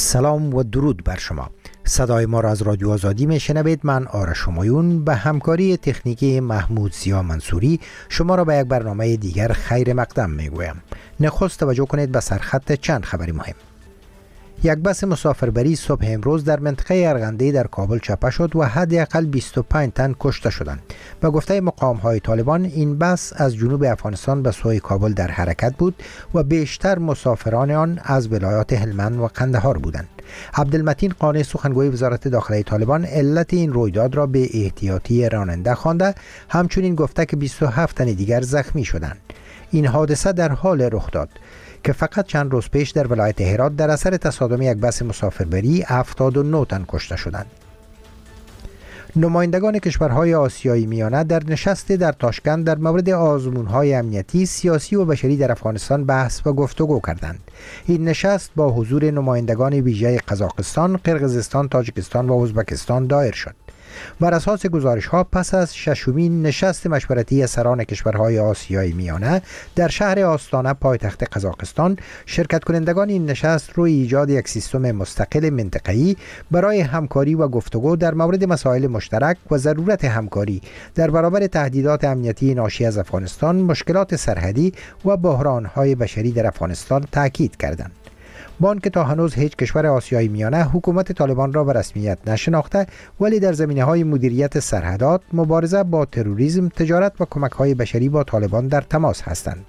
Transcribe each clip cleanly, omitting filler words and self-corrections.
سلام و درود بر شما. صدای ما را از رادیو آزادی میشنوید. من آرش همایون به همکاری تکنیکی محمود زیا منصوری شما را به یک برنامه دیگر خیر مقدم میگویم. نخست توجه کنید به سرخط چند خبری مهم. یک بس مسافربری صبح امروز در منطقه ارغنده در کابل چپه شد و حداقل 25 تن کشته شدند. به گفته مقام‌های طالبان این بس از جنوب افغانستان به سوی کابل در حرکت بود و بیشتر مسافران آن از ولایات هلمند و قندهار بودند. عبدالمتین قانی سخنگوی وزارت داخلی طالبان علت این رویداد را به احتیاطی راننده خوانده، همچنین گفته که 27 تن دیگر زخمی شدند. این حادثه در حال رخ داد که فقط چند روز پیش در ولایت هرات در اثر تصادم یک بس مسافربری 79 تن کشته شدند. نمایندگان کشورهای آسیایی میانه در نشست در تاشکند در مورد آزمون‌های امنیتی، سیاسی و بشری در افغانستان بحث و گفتگو کردند. این نشست با حضور نمایندگان ویژه قزاقستان، قرقیزستان، تاجیکستان و ازبکستان دایر شد. بر اساس گزارش‌ها پس از ششمین نشست مشورتی سران کشورهای آسیایی میانه در شهر آستانه پایتخت قزاقستان، شرکت کنندگان این نشست روی ایجاد یک سیستم مستقل منطقه‌ای برای همکاری و گفتگو در مورد مسائل مشترک و ضرورت همکاری در برابر تهدیدات امنیتی ناشی از افغانستان، مشکلات سرحدی و بحران‌های بشری در افغانستان تاکید کردند. با آنکه تا هنوز هیچ کشور آسیایی میانه حکومت طالبان را به رسمیت نشناخته، ولی در زمینه‌های مدیریت سرحدات، مبارزه با تروریسم، تجارت و کمک‌های بشری با طالبان در تماس هستند.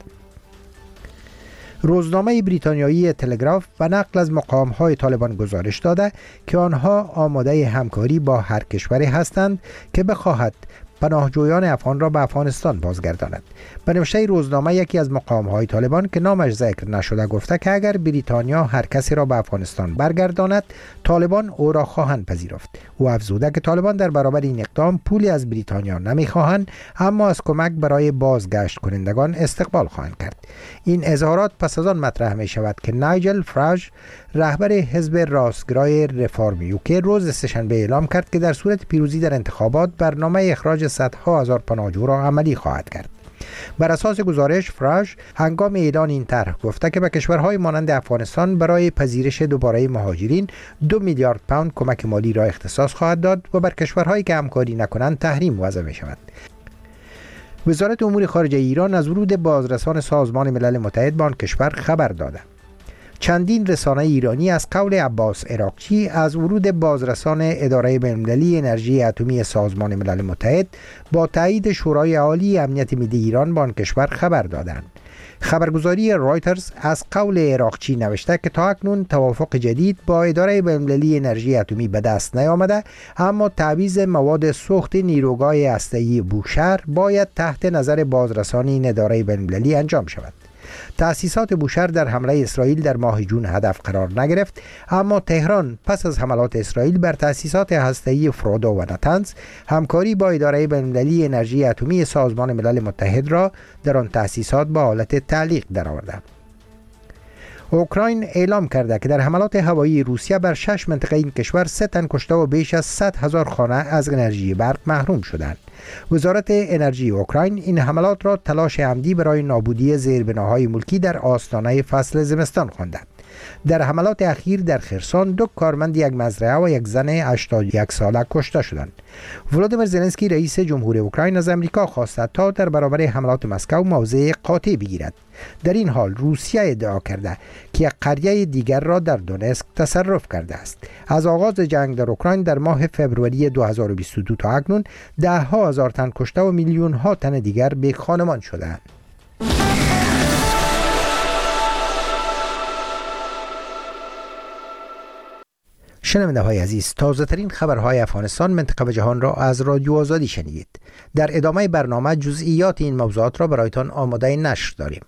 روزنامه بریتانیایی تلگراف به نقل از مقام‌های طالبان گزارش داده که آنها آماده همکاری با هر کشوری هستند که بخواهد پناهجویان افغان را به افغانستان بازگرداند. به نوشته روزنامه یکی از مقام‌های طالبان که نامش ذکر نشده گفته که اگر بریتانیا هر کسی را به افغانستان برگرداند، طالبان او را خواهند پذیرفت. او افزوده که طالبان در برابر این اقدام پولی از بریتانیا نمی‌خواهند، اما از کمک برای بازگشت کنندگان استقبال خواهند کرد. این اظهارات پس از آن مطرح می شود که نایجل فراج، رهبر حزب راستگرای رفارم یوکی، روز سه‌شنبه اعلام کرد که در صورت پیروزی در انتخابات برنامه اخراج صدها هزار پناهجو را عملی خواهد کرد. بر اساس گزارش، فراج هنگام اعلان این طرح گفته که به کشورهای مانند افغانستان برای پذیرش دوباره مهاجرین 2 میلیارد پوند کمک مالی را اختصاص خواهد داد و بر کشورهایی که همکاری نکنند تحریم وضع می شود. وزارت امور خارجه ایران از ورود بازرسان سازمان ملل متحد به آن کشور خبر داده. چندین رسانه ایرانی از قول عباس عراقچی از ورود بازرسان اداره بین‌المللی انرژی اتمی سازمان ملل متحد با تایید شورای عالی امنیت ملی ایران به آن کشور خبر دادند. خبرگزاری رایترز از قول عراقچی نوشته که تا اکنون توافق جدید با اداره بین‌المللی انرژی اتمی به دست نیامده، اما تعویض مواد سوخت نیروگاه هسته‌ای بوشهر باید تحت نظر بازرسان این اداره بین‌المللی انجام شود. تأسیسات بوشهر در حمله اسرائیل در ماه جون هدف قرار نگرفت، اما تهران پس از حملات اسرائیل بر تأسیسات هسته‌ای فرودو و نتنز همکاری با اداره بین‌المللی انرژی اتمی سازمان ملل متحد را در آن تأسیسات به حالت تعلیق درآورده. اوکراین اعلام کرده که در حملات هوایی روسیه بر 6 منطقه این کشور 3 تن کشته و بیش از 100,000 خانه از انرژی برق محروم شدند. وزارت انرژی اوکراین این حملات را تلاش عمدی برای نابودی زیربناهای ملکی در آستانه فصل زمستان خواندند. در حملات اخیر در خرسان 2 کارمند یک مزرعه و یک زن 81 ساله کشته شدند. ولادیمیر زلنسکی رئیس جمهوری اوکراین از امریکا خواسته تا در برابر حملات مسکو موضع قاطع بگیرد. در این حال روسیه ادعا کرده که یک قریه دیگر را در دونسک تصرف کرده است. از آغاز جنگ در اوکراین در ماه فوریه 2022 تا اکنون 10,000 تن کشته و میلیون‌ها تن دیگر بیک خانمان شدند. شنونده های عزیز، تازه ترین خبرهای افغانستان، منطقه و جهان را از رادیو آزادی شنیدید. در ادامه برنامه جزئیات این موضوعات را برایتان آماده نشر داریم.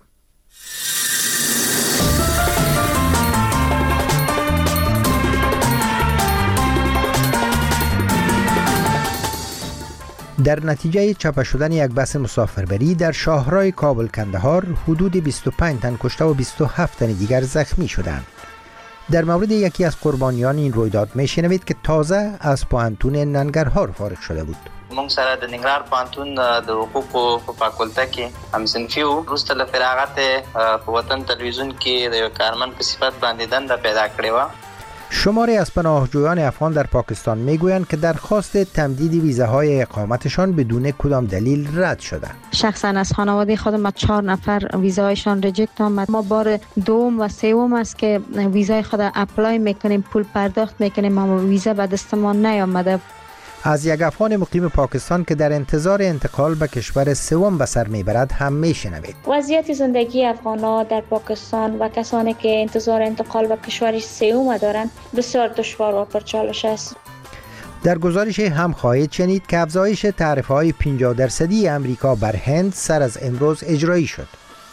در نتیجه چپه شدن یک بس مسافربری در شاهراه کابل کندهار حدود 25 تن کشته و 27 تن دیگر زخمی شدند. در مورد یکی از قربانیان این رویداد میشنوید که تازه از پوهنتون ننګرهار فارغ شده بود. مونږ سره د ننګرهار پوهنتون د حقوقو په فاکولته کې همصنفي وو. وروسته له فراغت په وطن تلویزیون کې د یو کارمند په صفت باندې دنده پیدا کړې وه. شماری از پناهجویان افغان در پاکستان میگویند که درخواست تمدید ویزاهای اقامتشان بدون کدام دلیل رد شده. شخصا از خانواده خودم 4 نفر ویزایشان ریجکت آمد. ما بار دوم و سوم است که ویزای خود اپلای میکنیم، پول پرداخت میکنیم، اما ویزا به دست ما نیامده. از یک افغان مقیم پاکستان که در انتظار انتقال به کشور سوم به سر میبرد هم میشنوید. وضعیت زندگی افغان‌ها در پاکستان و کسانی که انتظار انتقال به کشور سوم دارند بسیار دشوار و پرچالش است. در گزارش هم خواهید شنید که افزایش تعرفه‌های 50% امریکا بر هند سر از امروز اجرایی شد.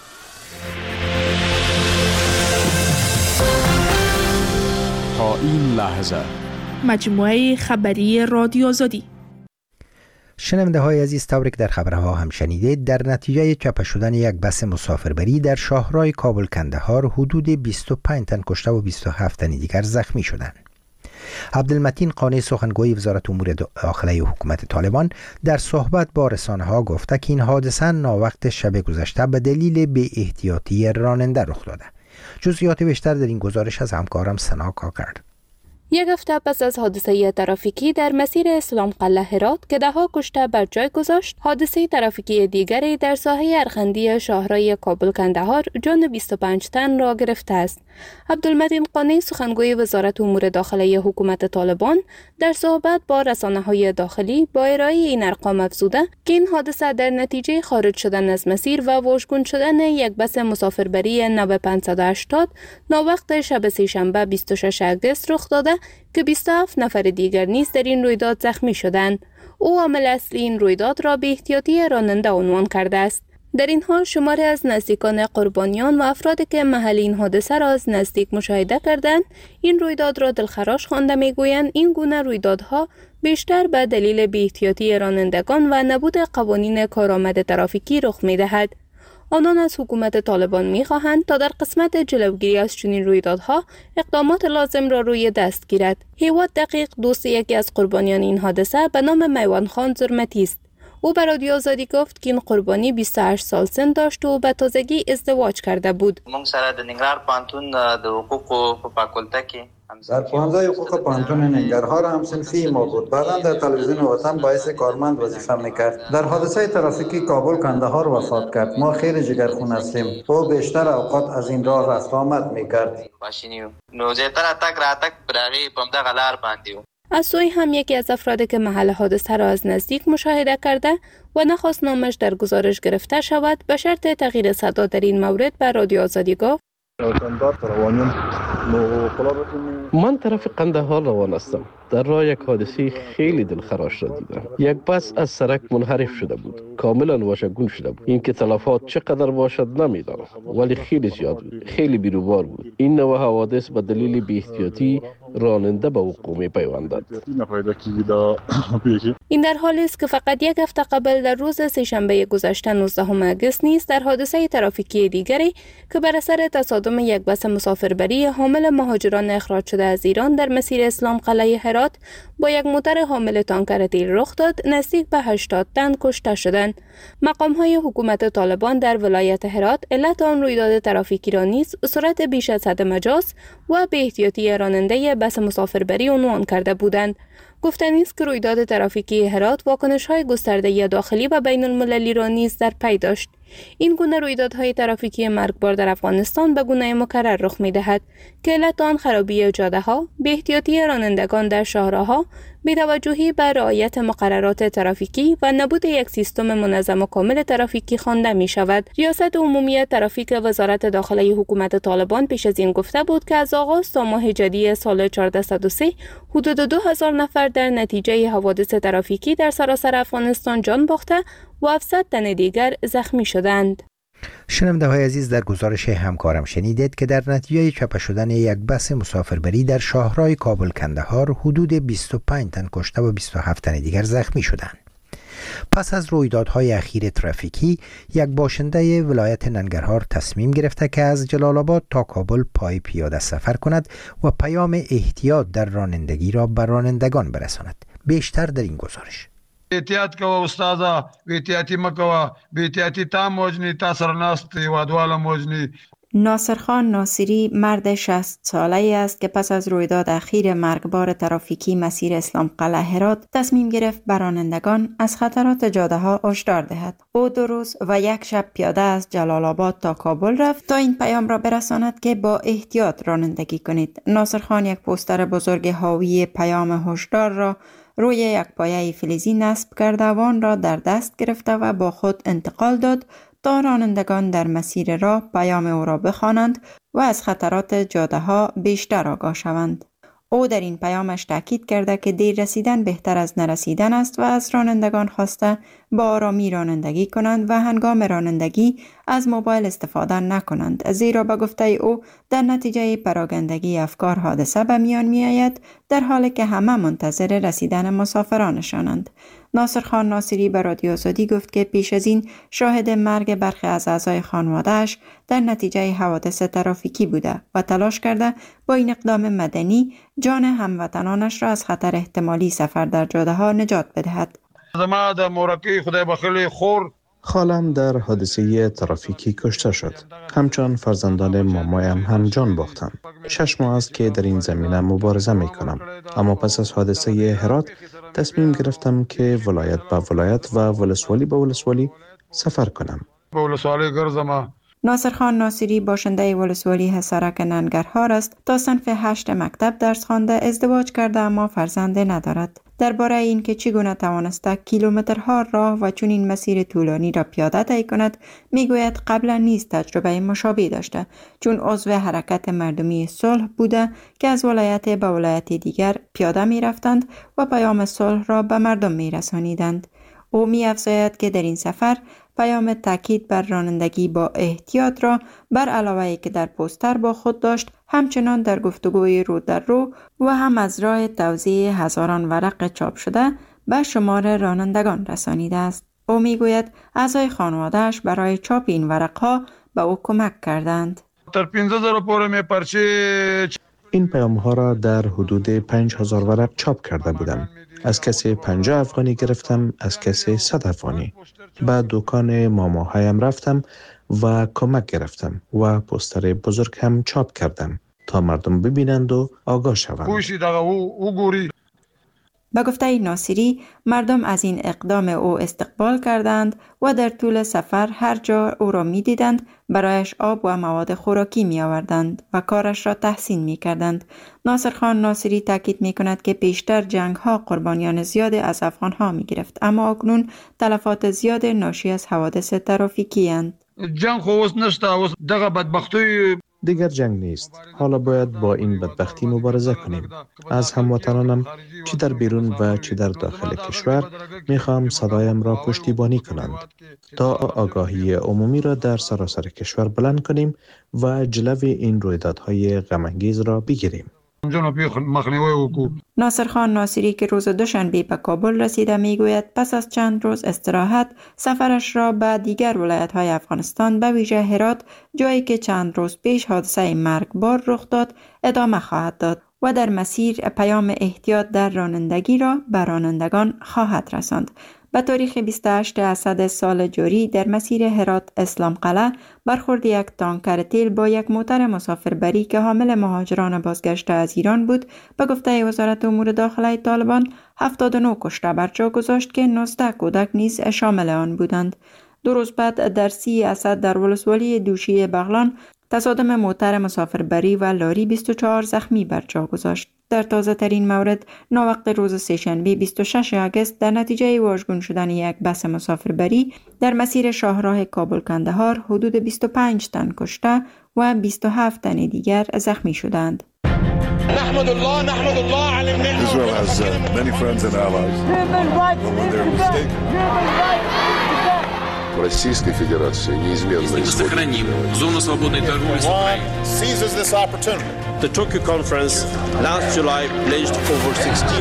تا این لحظه مجموعه خبری رادیو آزادی. شنونده های عزیز، طوری که در خبرها هم شنیدید، در نتیجه چاپ شدن یک بس مسافربری در شاهراه کابل کندهار حدود 25 تن کشته و 27 تن دیگر زخمی شدند. عبدالمتین قانی سخنگوی وزارت امور داخلی حکومت طالبان در صحبت با رسانه‌ها گفته که این حادثه ناوقت شب گذشته به دلیل بی احتیاطی راننده رخ داده. جزئیات بیشتر در این گزارش از همکارم سنا کاکر. یک هفته پس از حادثه ترافیکی در مسیر اسلام قلعه هرات که 10 کشته بر جای گذاشت، حادثه ترافیکی دیگری در ساحه ارغندی شاهراه کابل کندهار جان 25 تن را گرفته است. عبدالمتین قانی سخنگوی وزارت امور داخلی حکومت طالبان در صحبت با رسانه‌های داخلی با ارائه این ارقام افزوده که این حادثه در نتیجه خارج شدن از مسیر و واژگون شدن یک بس مسافربری نو 580 ناوقت شب سه‌شنبه 26 اگست رخ داده که 27 نفر دیگر نیز در این رویداد زخمی شدند. او عامل اصلی این رویداد را بی احتیاطی راننده عنوان کرده است. در این حال شماری از نزدیکان قربانیان و افرادی که محل این حادثه را از نزدیک مشاهده کردند این رویداد را دلخراش خوانده میگویند این گونه رویدادها بیشتر به دلیل بی احتیاطی رانندگان و نبود قوانین کارآمد ترافیکی رخ می‌دهد. آنان از حکومت طالبان می‌خواهند تا در قسمت جلوگیری از چنین رویدادها اقدامات لازم را روی دست گیرد. هیواد دقیق دوست یکی از قربانیان این حادثه به نام میوان خان زرمتی است. او به رادیو آزادی گفت که این قربانی 28 سال سن داشت و به تازگی ازدواج کرده بود. موږ سره د ننګرهار پوهنتون د حقوقو په فاکولته کې در پانزه حقوق پوهنتون ننګرهار همصنفی ما بود. بعدا در تلویزیون وطن باعث کارمند وظیفه میکرد. در حادثه ترافیکی کابل کندهار وفات کرد. ما خیلی جگرخون هستیم. او بیشتر اوقات از این راه رفت آمد میکرد. ماشینی نو زیاتره تک راتک براغي په دغه لار باندې و. از سوی هم یکی از افرادی که محل حادثه را از نزدیک مشاهده کرده و نخواست نامش در گزارش گرفته شود به شرط تغییر صدا در این مورد به رادیو آزادی گفت: من طرف قندهار روان هستم. در راه یک حادثه خیلی دلخراش را دیدم. یک بس از سرک منحرف شده بود. کاملا واژگون شده بود. این که تلفات چقدر باشد نمیدانم، ولی خیلی زیاد بود. خیلی بیروبار بود. این نوع حوادث به دلیل بی احتیاطی راننده به وقوع می‌پیوندد. این در حالی است که فقط یک هفته قبل در روز سه‌شنبه گذشته 19 اگست نیز در حادثه ترافیکی دیگری که بر اثر تصادم یک بس مسافربری حامل مهاجران اخراج شده از ایران در مسیر اسلام قلعه هرات با یک موتر حامل تانکر تیل رخ داد، نزدیک به 80 تن کشته شدند. مقام‌های حکومت طالبان در ولایت هرات علت آن رویداد ترافیکی را نیز سرعت بیش از حد مجاز و بی احتیاطی راننده بس مسافربری عنوان کرده بودند. گفتنی است که رویداد ترافیکی هرات واکنش‌های گسترده داخلی و بین المللی را نیز در پی داشت. این گونه رویدادهای ترافیکی مرگبار در افغانستان به گونه مکرر رخ می‌دهد که علت آن خرابی جاده‌ها، بی‌احتیاطی رانندگان در شاهراه‌ها، بی‌توجهی به رعایت مقررات ترافیکی و نبود یک سیستم منظم و کامل ترافیکی خوانده می‌شود. ریاست عمومی ترافیک وزارت داخلی حکومت طالبان پیش از این گفته بود که از آغاز تا ماه ژوئیه سال 1403 حدود 2000 نفر در نتیجه حوادث ترافیکی در سراسر افغانستان جان باخته و 700 تن دیگر زخمی شدند. شنونده های عزیز، در گزارش همکارم شنیدید که در نتیجه چاپ شدن یک بس مسافربری در شاهراه کابل کندهار حدود 25 تن کشته و 27 تن دیگر زخمی شدند. پس از رویدادهای اخیر ترافیکی، یک باشنده ولایت ننگرهار تصمیم گرفته که از جلال آباد تا کابل پای پیاده سفر کند و پیام احتیاط در رانندگی را به رانندگان برساند. بیشتر در این گزارش. احتیاط کوه استاده، احتیاطی مکوه، بی احتیاطی تا موجنی، تا سرناست وادواله موجنی. ناصرخان ناصری مرد 60 ساله‌ای است که پس از رویداد اخیر مرگبار ترافیکی مسیر اسلام قلعه هرات تصمیم گرفت به رانندگان از خطرات جاده‌ها هشدار دهد. او 2 روز و 1 شب پیاده از جلال آباد تا کابل رفت تا این پیام را برساند که با احتیاط رانندگی کنید. ناصرخان یک پوستر بزرگ حاوی پیام هشدار را روی یک پایه فلزی نصب کرده و آن را در دست گرفته و با خود انتقال داد تا رانندگان در مسیر راه پیام او را بخوانند و از خطرات جاده‌ها بیشتر آگاه شوند. او در این پیامش تاکید کرده که دیر رسیدن بهتر از نرسیدن است و از رانندگان خواسته با آرامی رانندگی کنند و هنگام رانندگی از موبایل استفاده نکنند، زیرا به گفته او در نتیجه پراگندگی افکار حادثه به میان می آید، در حالی که همه منتظر رسیدن مسافرانشانند. ناصرخان ناصری به رادیو آزادی گفت که پیش از این شاهد مرگ برخی از اعضای خانواده‌اش در نتیجه حوادث ترافیکی بوده و تلاش کرده با این اقدام مدنی جان هموطنانش را از خطر احتمالی سفر در جاده‌ها نجات بدهد. زما د مورکی خدای بخیلی خور خالم در حادثه ترافیکی کشته شد. همچون فرزندان مامایم هم جان باختند. 6 ماه است که در این زمینه مبارزه می کنم. اما پس از حادثه هرات تصمیم گرفتم که ولایت به ولایت و ولسوالی به ولسوالی سفر کنم. به ولسوالی گرزم. ناصرخان ناصری باشنده ولسوالی حصارک ننگرهار است. تا صنف 8 مکتب درس خوانده، ازدواج کرده اما فرزند ندارد. درباره اینکه چگونه توانسته کیلومترها راه و چنین مسیر طولانی را پیاده طی کند، میگوید قبلا نیز تجربه مشابه داشته، چون عضو حرکت مردمی صلح بوده که از ولایت به ولایت دیگر پیاده می رفتند و پیام صلح را به مردم می رسانیدند. او می افزاید که در این سفر پیام تاکید بر رانندگی با احتیاط را بر علاوه که در پوستر با خود داشت، همچنان در گفتگوی رو در رو و هم از راه توزیع هزاران ورق چاپ شده به شمار رانندگان رسانیده است. او می گوید اعضای خانواده‌اش برای چاپ این ورق‌ها به او کمک کردند. تر 15000 پوره می پرچه این پیام ها را در حدود 5000 ورق چاپ کرده بودم. از کسی 50 افغانی گرفتم، از کسی 100 افغانی. به دکان ماماهایم رفتم و کمک گرفتم و پوستر بزرگ هم چاپ کردم تا مردم ببینند و آگاه شوند. به گفته ناصری، مردم از این اقدام او استقبال کردند و در طول سفر هر جا او را می دیدند برایش آب و مواد خوراکی می آوردند و کارش را تحسین می کردند. ناصرخان ناصری تاکید می کند که پیشتر جنگ ها قربانیان زیاد از افغان ها می گرفت، اما اکنون تلفات زیاد ناشی از حوادث ترافیکی اند. جنگ خوست نشته، دغه بدبختی دیگر جنگ نیست. حالا باید با این بدبختی مبارزه کنیم. از هموطنانم چه در بیرون و چه در داخل کشور میخوام صدایم را پشتیبانی کنند تا آگاهی عمومی را در سراسر کشور بلند کنیم و جلوی این رویدادهای غم‌انگیز را بگیریم. ناصرخان ناصری که روز دوشنبه به کابل رسیده میگوید پس از چند روز استراحت سفرش را به دیگر ولایت‌های افغانستان به ویژه هرات، جایی که چند روز پیش حادثه مرگبار رخ داد، ادامه خواهد داد و در مسیر پیام احتیاط در رانندگی را به رانندگان خواهد رساند. به تاریخ 28 اسد سال جاری در مسیر هرات اسلام قلعه برخورد یک تانکر تیل با یک موتر مسافربری که حامل مهاجران بازگشته از ایران بود به گفته وزارت امور داخله طالبان 79 کشته بر جا گذاشت که 19 کودک نیز شامل آن بودند. 2 روز بعد در 30 اسد در ولسوالی دوشی بغلان تصادم موتر مسافربری و لاری 24 زخمی بر جا گذاشت. در تازه ترین مورد ناوقت روز سه‌شنبه 26 آگوست در نتیجه واژگون شدن یک بس مسافربری در مسیر شاهراه کابل کندهار حدود 25 تن کشته و 27 تن دیگر زخمی شدند. نحمد الله على النعمة. Israel has many friends and allies. When they're mistaken. Российской Федерации неизменно сохраним зону свободной торговли с Украиной. Seizes this opportunity. The Tokyo conference last July pledged over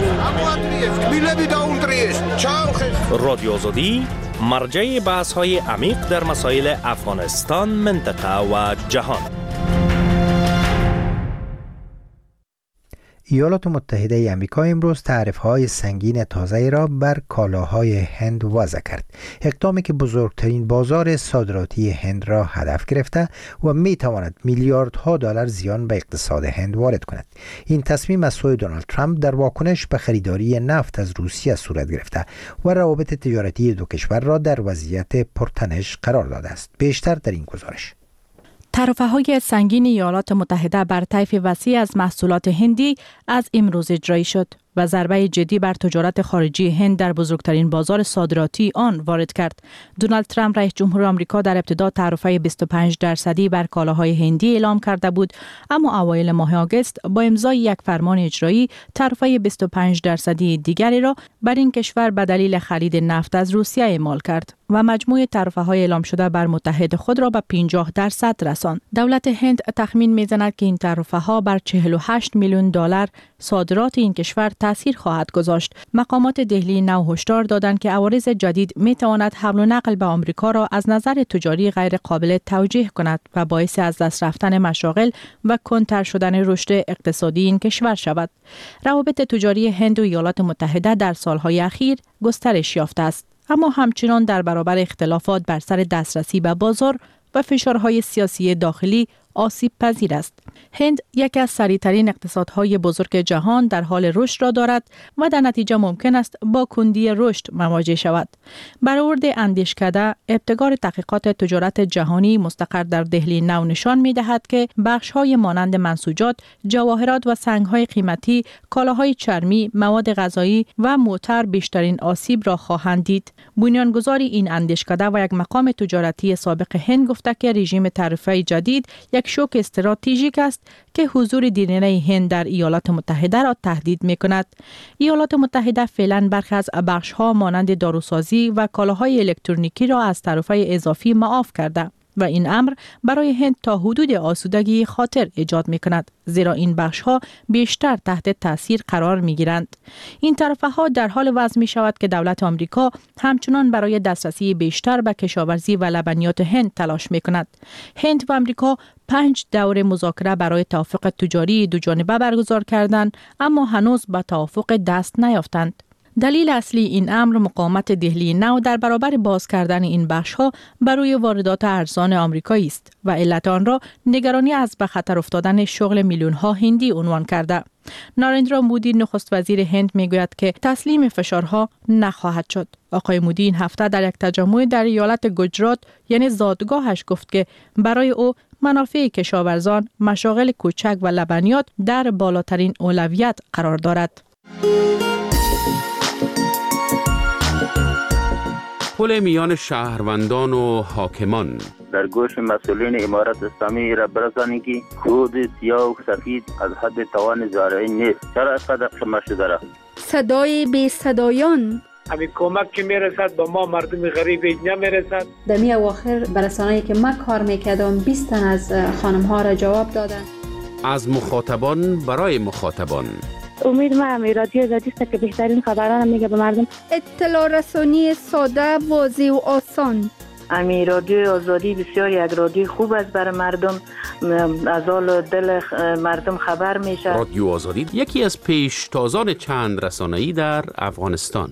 16 رادیو آزادی مرجع بحث‌های عمیق در مسائل افغانستان، منطقه و جهان. ایالات متحده آمریکا امروز تعرفه‌های سنگین تازه‌ای را بر کالاهای هند وضع کرد، اقدامی که بزرگترین بازار صادراتی هند را هدف گرفته و می‌تواند میلیاردها دلار زیان به اقتصاد هند وارد کند. این تصمیم از سوی دونالد ترامپ در واکنش به خریداری نفت از روسیه صورت گرفته و روابط تجارتی دو کشور را در وضعیت پرتنش قرار داده است. بیشتر در این گزارش. تعرفه‌های سنگین ایالات متحده بر طیف وسیع از محصولات هندی از امروز اجرایی شد و ضربه جدی بر تجارت خارجی هند در بزرگترین بازار صادراتی آن وارد کرد. دونالد ترامپ رئیس جمهور آمریکا در ابتدا تعرفه 25% بر کالاهای هندی اعلام کرده بود، اما اوایل ماه آگوست با امضای یک فرمان اجرایی طرفه 25% دیگری را بر این کشور به دلیل خرید نفت از روسیه اعمال کرد و مجموع طرفه‌های اعلام شده بر متحد خود را به 50% رساند. دولت هند تخمین می‌زند که این طرفه‌ها بر 48 میلیون دلار صادرات این کشور تاثیر خواهد گذاشت. مقامات دهلی نو هشدار دادند که عوارض جدید می‌تواند حمل و نقل به آمریکا را از نظر تجاری غیر قابل توجیه کند و باعث از دست رفتن مشاغل و کندتر شدن رشد اقتصادی این کشور شود. روابط تجاری هند و ایالات متحده در سالهای اخیر گسترش یافته است، اما همچنان در برابر اختلافات بر سر دسترسی به بازار و فشارهای سیاسی داخلی آسیب پذیر است. هند یکی از سریع‌ترین اقتصادهای بزرگ جهان در حال رشد را دارد و در نتیجه ممکن است با کندی رشد مواجه شود. برآورد اندیشکده ابتکار تحقیقات تجارت جهانی مستقر در دهلی نو نشان می‌دهد که بخش‌های مانند منسوجات، جواهرات و سنگ‌های قیمتی، کالاهای چرمی، مواد غذایی و موتر بیشترین آسیب را خواهند دید. بنیانگذار این اندیشکده و یک مقام تجارتی سابق هند گفته که رژیم تعرفه‌ای جدید یک شوک استراتژیک است که حضور دیرینه هند در ایالات متحده را تهدید می‌کند. ایالات متحده فعلا برخی از بخش‌ها مانند داروسازی و کالاهای الکترونیکی را از تعرفه اضافی معاف کرده و این امر برای هند تا حدود آسودگی خاطر ایجاد می‌کند، زیرا این بخش‌ها بیشتر تحت تاثیر قرار می‌گیرند. این طرفه‌ها در حال وضع می‌شود که دولت آمریکا همچنان برای دسترسی بیشتر به کشاورزی و لبنیات هند تلاش می‌کند. هند و آمریکا 5 دور مذاکره برای توافق تجاری دوجانبه برگزار کردند، اما هنوز به توافق دست نیافتند. دلیل اصلی این امر مقاومت دهلی نو در برابر باز کردن این بخش‌ها برای واردات ارزان آمریکایی است و علت آن را نگرانی از به خطر افتادن شغل میلیون‌ها هندی عنوان کرده. نارندرا مودی نخست وزیر هند میگوید که تسلیم فشارها نخواهد شد. آقای مودی این هفته در یک تجمع در ایالت گجرات یعنی زادگاهش گفت که برای او منافع کشاورزان، مشاغل کوچک و لبنیات در بالاترین اولویت قرار دارد. پل میان شهروندان و حاکمان در گوش مسئولین امارت اسلامی را برسانید که خود سیاه و سفید از حد توان زارعی نیست. چرا اینقدر قمه شده را؟ صدای بی صدایان همین کمک که میرسد به ما مردم غریب نمیرسد. در می اواخر برسانه‌ای که ما کار میکردم 20 تن از خانم ها را جواب دادن. از مخاطبان برای مخاطبان. امید ما همی رادیو آزادی است که بهترین خبران میگه به مردم. اطلاع رسانی ساده، واضح و آسان. امی رادیو آزادی بسیار یک رادیو خوب است برای مردم، از حال دل مردم خبر میشه. رادیو آزادی یکی از پیشتازان چند رسانه‌ای در افغانستان.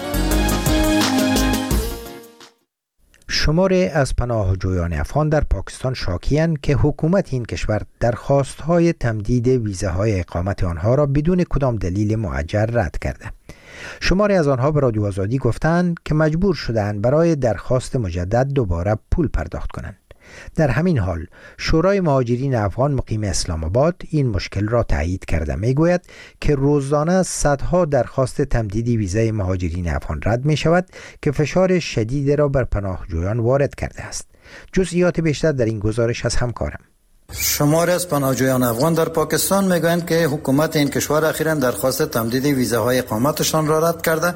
شماری از پناهجویان افغان در پاکستان شاکی‌اند که حکومت این کشور درخواست‌های تمدید ویزاهای اقامت آنها را بدون کدام دلیل معجل رد کرده. شماری از آنها به رادیو آزادی گفتند که مجبور شدند برای درخواست مجدد دوباره پول پرداخت کنند. در همین حال شورای مهاجرین افغان مقیم اسلام آباد این مشکل را تایید کرده میگوید که روزانه صدها درخواست تمدید ویزای مهاجرین افغان رد می شود که فشار شدید را بر پناهجویان وارد کرده است. جزئیات بیشتر در این گزارش از همکارم. شماری از پناهجویان افغان در پاکستان میگویند که حکومت این کشور اخیراً درخواست تمدید ویزاهای اقامتشان را رد کرده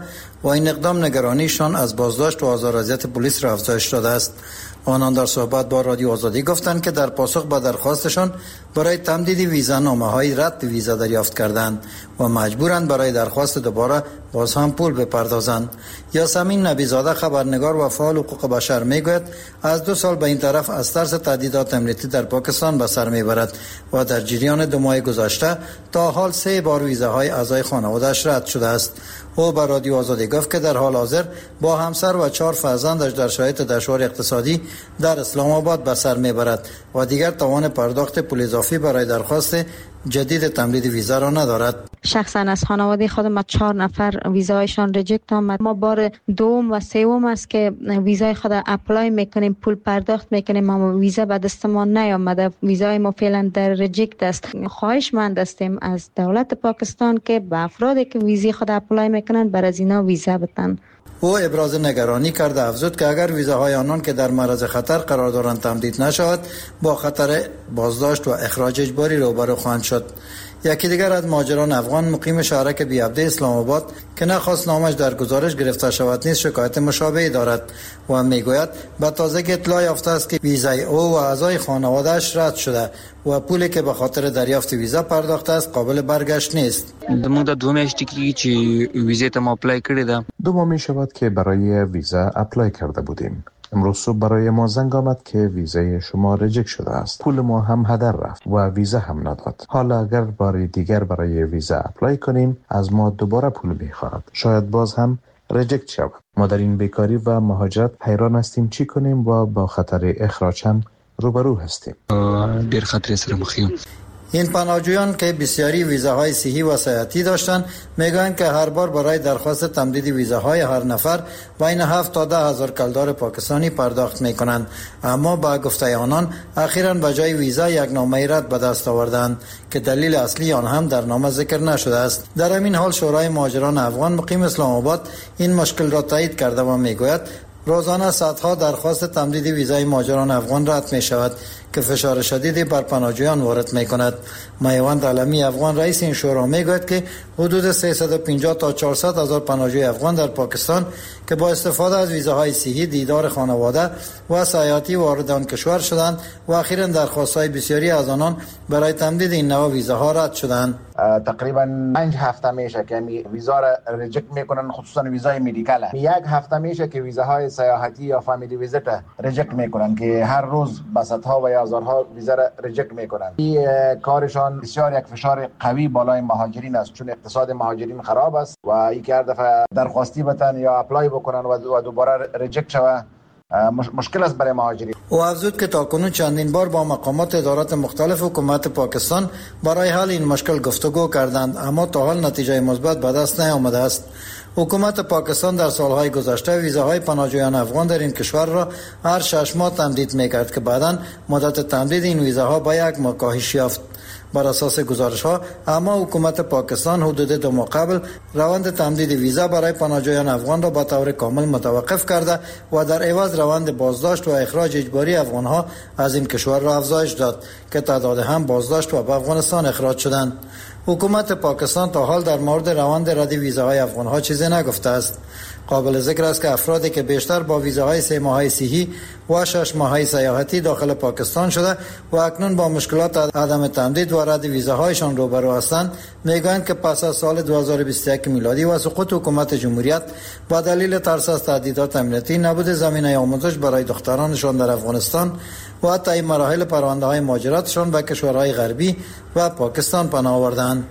و این اقدام نگرانیشان از بازداشت و آزاراذیت پلیس را افزایش داده است. آنان در صحبت با رادیو آزادی گفتند که در پاسخ به درخواستشان برای تمدید ویزا نامه‌های رد ویزا دریافت کردند و مجبورند برای درخواست دوباره باز هم پول بپردازند. یاسمین نبیزاده خبرنگار و فعال حقوق بشر میگوید از 2 سال به این طرف از ترس تهدیدات امنیتی در پاکستان به سر میبرد و در جریان 2 ماه گذشته تا حال 3 بار ویزاهای اعضای خانواده‌اش رد شده است. او به رادیو آزادی گفت که در حال حاضر با همسر و 4 فرزندش در شرایط دشوار اقتصادی در اسلام آباد به سر میبرد و دیگر توان پرداخت پول اضافی برای درخواست جدید تمدید ویزا را ندارد. شخصا از خانواده خودم 4 نفر ویزایشان ریجکت آمد. ما بار 2 و 3 است که ویزای خود اپلای میکنیم، پول پرداخت میکنیم، اما ویزا به دست ما نیامده. ویزای ما فعلا در ریجکت است. خواهشمند هستیم از دولت پاکستان که به افرادی که ویزای خود اپلای میکنن بر از اینا ویزا بدن. او ابراز نگرانی کرده افزود که اگر ویزاهای آنان که در معرض خطر قرار دارند تمدید نشود با خطر بازداشت و اخراج اجباری روبرو خواهند شد. یکی دیگر از مهاجران افغان مقیم شهرک بی‌عبده اسلام آباد که نخواست نامش در گزارش گرفته شود نیز شکایت مشابهی دارد و میگوید به تازگی اطلاع یافته است که ویزای او و اعضای خانواده‌اش رد شده و پولی که به خاطر دریافت ویزا پرداخته است قابل برگشت نیست. موږ د 2 میاشتې کې چې ویزې ته اپلای کړی ده. 2 ماه می شود که برای ویزا اپلای کرده بودیم. امروز صبح برای ما زنگ آمد که ویزای شما ریجکت شده است. پول ما هم هدر رفت و ویزا هم نداد. حالا اگر بار دیگر برای ویزا اپلای کنیم از ما دوباره پول میخواهد. شاید باز هم ریجکت شود. ما در این بیکاری و مهاجرت حیران هستیم چی کنیم و با خطر اخراج هم روبرو هستیم. ډیر خطر سره مخ یو. این پناهجویان که بسیاری ویزاهای صحی و سیاحتی داشتند میگویند که هر بار برای درخواست تمدید ویزاهای هر نفر بین 7 تا 10 هزار کلدار پاکستانی پرداخت میکنند، اما با گفته آنان اخیراً به جای ویزا یک نامه رد به دست آوردند که دلیل اصلی آن هم در نامه ذکر نشده است. در همین حال شورای مهاجران افغان مقیم اسلام آباد این مشکل را تایید کرده و میگوید روزانه صدها درخواست تمدید ویزای مهاجران افغان رد می شود که فشار شدیدی بر پناهجویان وارد می کند. میوند علمی افغان رئیس این شورا می گوید که حدود 350 تا 400 هزار پناهجوی افغان در پاکستان که با استفاده از ویزاهای صحی دیدار خانواده و سیاحتی وارد آن کشور شدند و اخیراً درخواست‌های بسیاری از آنان برای تمدید این نوع ویزاها رد شدند. تقریبا 5 هفته میشه که ویزا را ریجکت میکنن، خصوصا ویزای مدیکال. 1 هفته میشه که ویزاهای سیاحتی یا فامیلی ویزیت ریجکت میکنن که هر روز بسطها و هزارها ویزا را ریجکت میکنن. این کارشان بسیار یک فشار قوی بالای مهاجرین است، چون اقتصاد مهاجرین خراب است و این هر دفعه درخواستی بتن یا اپلای بکنن و دوباره ریجکت شوه مشکل است برای مهاجرین. او افزود که تاکنون چندین بار با مقامات ادارات مختلف حکومت پاکستان برای حل این مشکل گفتگو کردند، اما تا حال نتیجه مثبت به دست نیامده است. حکومت پاکستان در سالهای گذشته ویزاهای پناهجویان افغان در این کشور را هر 6 ماه تمدید میکرد که بعداً مدت تمدید این ویزاها با 1 ماه کاهش یافت. بر اساس گزارش‌ها اما حکومت پاکستان حدود 2 ماه قبل روند تمدید ویزا برای پناهجویان افغان را به طور کامل متوقف کرده و در عوض روند بازداشت و اخراج اجباری افغان‌ها از این کشور را افزایش داد که تعداد هم بازداشت و به افغانستان اخراج شدند. حکومت پاکستان تا حال در مورد روند رد ویزاهای افغان‌ها چیزی نگفته است. قابل ذکر است که افرادی که بیشتر با ویزاهای 3 ماهه صحی و 6 ماهه سیاحتی داخل پاکستان شده و اکنون با مشکلات عدم تمدید و رد ویزاهایشان روبرو هستند میگویند که پس از سال 2021 میلادی و سقوط حکومت جمهوریت با دلیل ترس از تهدیدات امنیتی نبود زمینه آموزش برای دخترانشان در افغانستان و حتی مراحل پرونده‌های مهاجرتشان به کشورهای غربی و پاکستان پناه آوردند.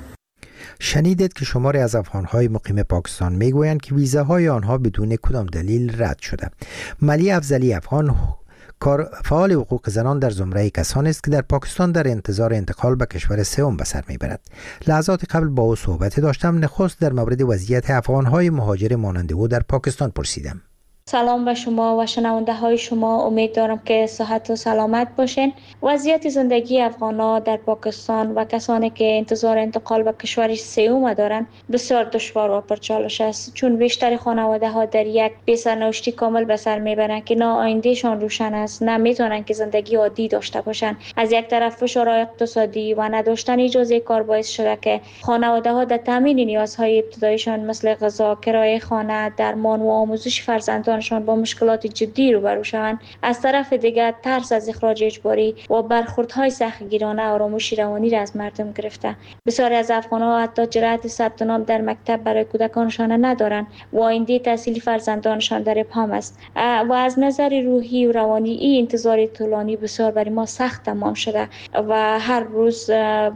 شنیدید که شماری از افغان‌های مقیم پاکستان میگویند که ویزاهای آنها بدون کدام دلیل رد شده. ملی افضلی افغان فعال حقوق زنان در زمره کسانی است که در پاکستان در انتظار انتقال به کشور سوم به سر میبرد. لحظات قبل با او صحبت داشتم، نخست در مورد وضعیت افغان‌های مهاجر مانند او در پاکستان پرسیدم. سلام به شما و شنونده های شما. امید دارم که صحت و سلامت باشین. وضعیت زندگی افغان‌ها در پاکستان و کسانی که انتظار انتقال به کشور سوم دارند بسیار دشوار و پرچالش است، چون بیشتر خانواده ها در یک بی‌سرنوشتی کامل به سر میبرند که نه آیندهشان روشن است، نه میتونن که زندگی عادی داشته باشند. از یک طرف فشار اقتصادی و نداشتن اجازه کار باعث شده که خانواده ها در تامین نیازهای ابتداییشان مثل غذا، کرایه خانه، درمان و آموزش فرزندانشان با مشکلات جدی روبرو شوند. از طرف دیگر ترس از اخراج اجباری و برخوردهای سختگیرانه آرامش روانی را از مردم گرفته. بسیاری از افغان‌ها حتی جرأت ثبت نام در مکتب برای کودکانشان ندارند و آینده تحصیلی فرزندانشان در ابهام است و از نظر روحی و روانی این انتظار طولانی بسیار برای ما سخت تمام شده و هر روز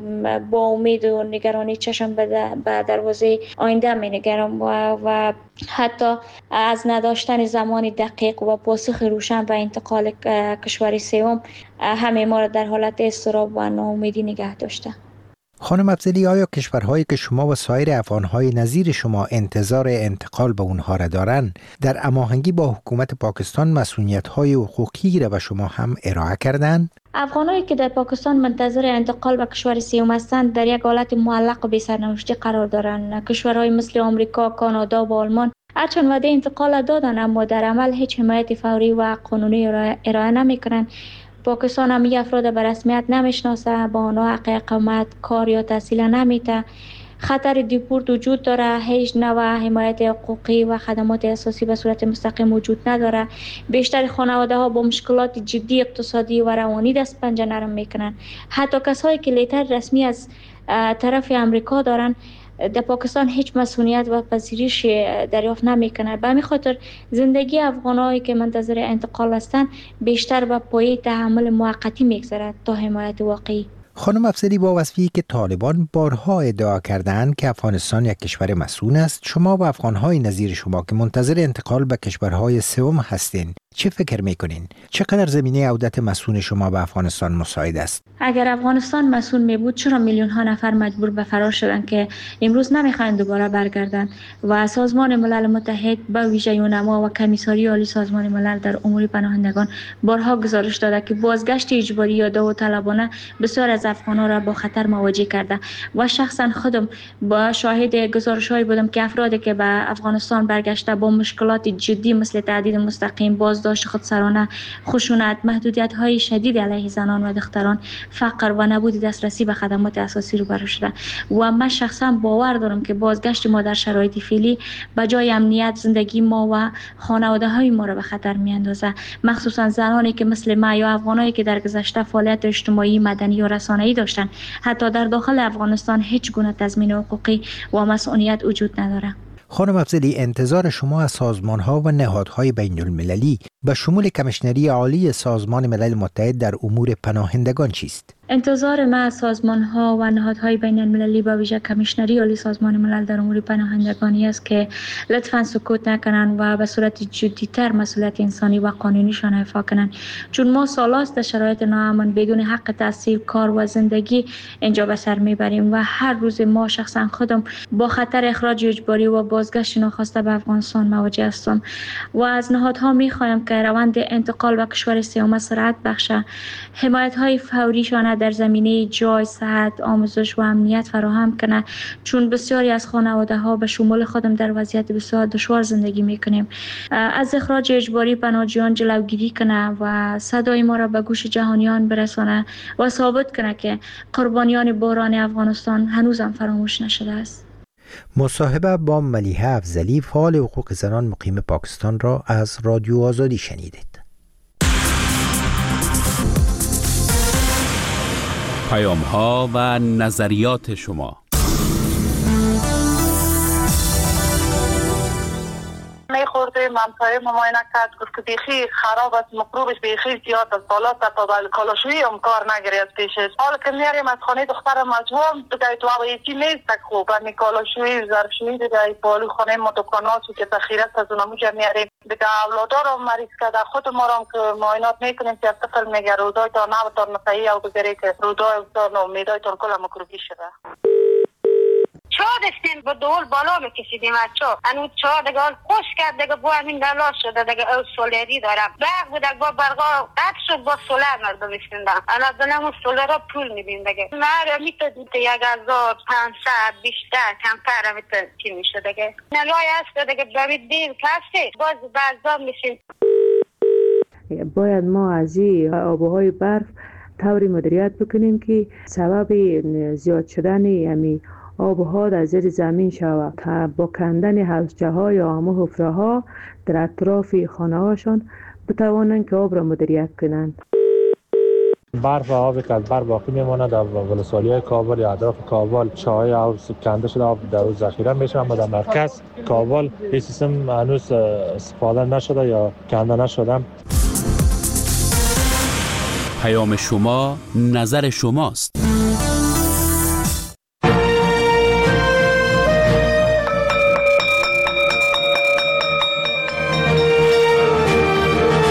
با امید و نگرانی چشم به دروازه آینده می‌نگرم و حتی از نداشتن زمان دقیق و پاسخ روشن و انتقال کشور سوم همه ما را در حالت اضطراب و ناامیدی نگه داشته. خانم افضلی، آیا کشورهایی که شما و سایر افغانهای نظیر شما انتظار انتقال به اونها را دارند در هماهنگی با حکومت پاکستان مسئولیت‌های حقوقی را به شما هم ارائه کردند؟ افغانایی که در پاکستان منتظر انتقال به کشور سوم هستند در یک حالت معلق و بی‌سرنوشتی قرار دارند. کشورهای مثل آمریکا، کانادا و آلمان هرچند وعده انتقال دادند اما در عمل هیچ حمایت فوری و قانونی ارائه نمی‌کنند. پاکستان هم این افراد به رسمیت نمیشناسه، با آنها حق اقامت، کار یا تحصیل نمیده. خطر دیپورت وجود داره، هیچ نوع حمایت حقوقی و خدمات اساسی به صورت مستقیم وجود نداره. بیشتر خانواده ها با مشکلات جدی اقتصادی و روانی دست پنجه نرم میکنن. حتی کسایی که لیتر رسمی از طرف امریکا دارن در پاکستان هیچ مسئولیت و پذیرش دریافت نمیکنه. به همین خاطر زندگی افغانایی که منتظر انتقال هستند بیشتر به پایه تحمل موقتی میگذرد تا حمایت واقعی. خانم افضلی، با وصفی که طالبان بارها ادعا کردند که افغانستان یک کشور مسئول است، شما و افغانهای نظیر شما که منتظر انتقال به کشورهای سوم هستین چه فکر میکنین؟ چقدر زمینه عودت مسئول شما به افغانستان مساعد است؟ اگر افغانستان مسئول می بود چرا میلیون ها نفر مجبور به فرار شدند که امروز نمیخواهند دوباره برگردند و سازمان ملل متحد به ویژه یونما و کمیساری عالی سازمان ملل در امور پناهندگان بارها گزارش داده که بازگشت اجباری یا داوطلبانه بسیار از افغانان را با خطر مواجه کرده و شخصا خودم با شاهد گزارش‌هایی بودم که افرادی که به افغانستان برگشته با مشکلات جدی مثل تعدید مستقیم، بازداشت خودسرانه، خشونت، محدودیت‌های شدید علیه زنان و دختران، فقر و نبود دسترسی به خدمات اساسی روبرو شده و من شخصا باور دارم که بازگشت ما در شرایط فعلی به جای امنیت زندگی ما و خانواده‌های ما را به خطر می‌اندازه، مخصوصا زنانی که مثل ما یا افغانایی که در گذشته فعالیت اجتماعی، مدنی و رسانه‌ای داشتن. حتی در داخل افغانستان هیچ گونه تضمین حقوقی و مسئولیت وجود نداره. خانم افضلی، انتظار شما از سازمان‌ها و نهادهای بین‌المللی به شمول کمیشنری عالی سازمان ملل متحد در امور پناهندگان چیست؟ انتظار ما از سازمان‌ها و نهادهای بین‌المللی به ویژه کمیشنری عالی سازمان ملل در امور پناهندگانی است که لطفاً سکوت نکنند و به صورت جدی‌تر مسئولیت انسانی و قانونیشان ایفا کنند، چون ما سالاست در شرایط ناامن بدون حق تحصیل، کار و زندگی اینجا به سر میبریم و هر روز ما شخصا خودم با خطر اخراج اجباری و بازگشت ناخواسته به افغانستان مواجه هستم و از نهادها می‌خوایم که روند انتقال به کشور سوم سرعت بخشه، حمایت‌های فوریشان در زمینه جای، صحت، آموزش و امنیت فراهم کنه، چون بسیاری از خانواده‌ها به شمول خودم در وضعیت بسیار دشوار زندگی میکنیم. از اخراج اجباری پناهجویان جلوگیری کنه و صدای ما را به گوش جهانیان برسانه و ثابت کنه که قربانیان بحران افغانستان هنوزم فراموش نشده است. مصاحبه با ملیحه افضلی، فعال حقوق زنان مقیم پاکستان را از رادیو آزادی شنیدید. پیام‌ها و نظریات شما. خورده منطقه مماینه کرد، گفت که بیخی خراب است، مقروبش بیخی زیاد است، حالا تا بل کالاشویی هم کار نگیری از پیشش. حالا که میاریم از خانه دختر مجموع دیگه تو هوایتی نیست خوب، یعنی کالاشویی، ظرفشویی دیگه بالو خانه ما دکاناتو که تخیرت از اونمو که میاریم دیگه اولادار هم مریض کرده، خود ما هم که معاینات میکنیم که از طفل میگه رودای تا نو تا نفعی او بگیری که رودای تا نو میدای تا کل مکروبی شده. چا دستیم با دول بالا میکشیدیم از چا انو چا دیگه خوش کرد دیگه با همین دلا شده دیگه او سولری دارم برق بود با برقا قطع شد با سولر مردم استندن الان دلمون سولر پول میدیم دیگه نه میتونه 1500 بیشتر کمتر میتونه چی میشه دیگه نلای هست دیگه ببید دیر کسی باز برزا میشین. باید ما از این آبهای برف طوری مدیریت بکنیم که سبب زیاد شدن یعنی آبها در زیر زمین شود تا با کندن حوضچه ها یا همه حفره ها در اطراف خانه هاشون بتوانند که آب را مدیریت کنند. برف و آبی که از برف باقی میماند در ولسوالی کابل یا اطراف کابل چاهای آب کنده شده آب در روز ذخیره میشه، اما در مرکز کابل این سیستم هنوز استفاده نشده یا کنده نشده. پیام شما نظر شماست.